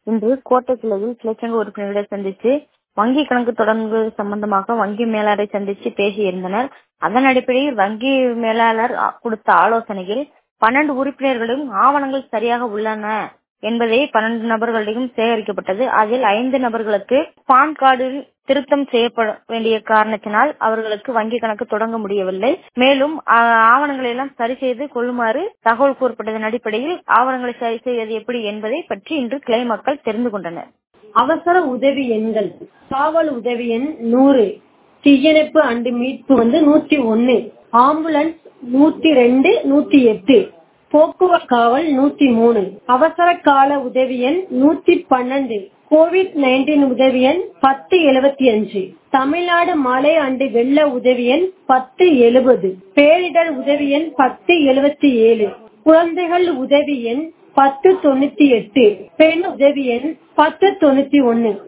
இன்று கோட்டை கிளையில் கிளைச்சங்க உறுப்பினர்களை சந்தித்து வங்கி கணக்கு தொடங்குவது சம்பந்தமாக வங்கி மேலாளரை சந்தித்து பேசியிருந்தனர். அதன் அடிப்படையில் வங்கி மேலாளர் கொடுத்த ஆலோசனையில் 12 உறுப்பினர்களும் ஆவணங்கள் சரியாக உள்ளன என்பதை 12 நபர்களிடம் சேகரிக்கப்பட்டது. அதில் 5 நபர்களுக்கு பான் கார்டில் திருத்தம் செய்யப்பட வேண்டிய காரணத்தினால் அவர்களுக்கு வங்கி கணக்கு தொடங்க முடியவில்லை. மேலும் ஆவணங்களை எல்லாம் சரி செய்து கொள்ளுமாறு தகவல் கூறப்பட்டதன் அடிப்படையில் ஆவணங்களை சரி செய்வது எப்படி என்பதை பற்றி இன்று கிளை மக்கள் தெரிந்து கொண்டனர். அவசர உதவி எண்கள்: காவல் உதவி எண் 100, தீயணைப்பு அண்டு மீட்பு 101, ஆம்புலன்ஸ் 102, 108, போக்குவரத்து காவல் 103, அவசர கால உதவி எண் 112, கோவிட்-19 உதவி எண் 1075, தமிழ்நாடு மழை அண்டு வெள்ள உதவி எண் 1070, பேரிடர் உதவி எண் 1077, குழந்தைகள் உதவி எண் 1098, பெண் உதவி எண் 1091.